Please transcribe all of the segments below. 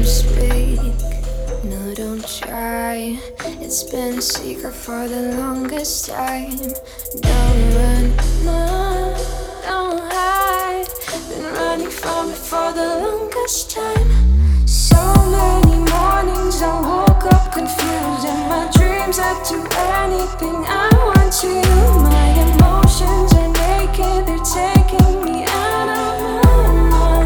speak. No, don't try. It's been a secret for the longest time. Don't run, no, don't hide. Been running from it for the longest time. So many mornings I woke up confused. In my dreams I do anything I want to. My emotions are naked, they're taking me out of my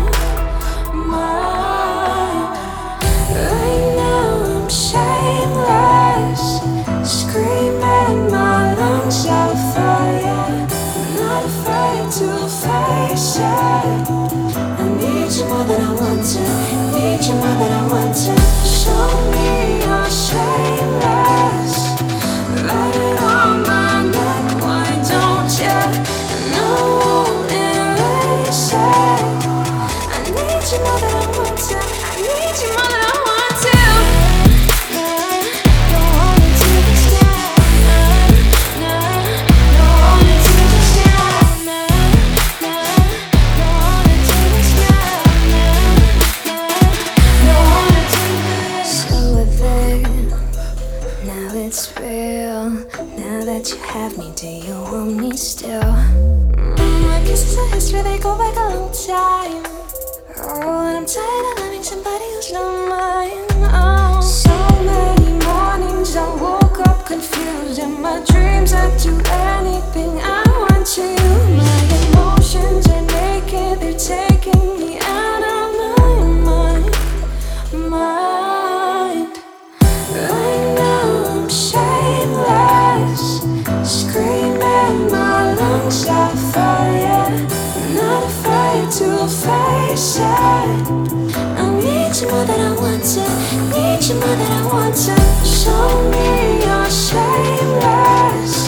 mind. Right now I'm shameless, screaming my lungs out fire. I'm not afraid to face it. I need you more than I want to. Need you more than I want to. Show me you're shameless. Write it on my neck, why don't you? No, won't erase it. I need you more than I want to. I need you more than I want to. Don't want it to be scared. Don't want it to be scared. Don't want it to be scared. Don't want it to be. So with it, now it's real. Now that you have me, do you want me still? My kisses are history, they go back a long time. Oh, and I'm tired of loving somebody who's not mine. Oh, so many mornings I woke up confused. In my dreams I do anything I want to. My emotions are naked, they're taking me out of my mind. Right now I'm shameless, screaming my lungs out fire. I'm not afraid to face it. I need you more than I want to. Need you more than I want to. Show me you're shameless.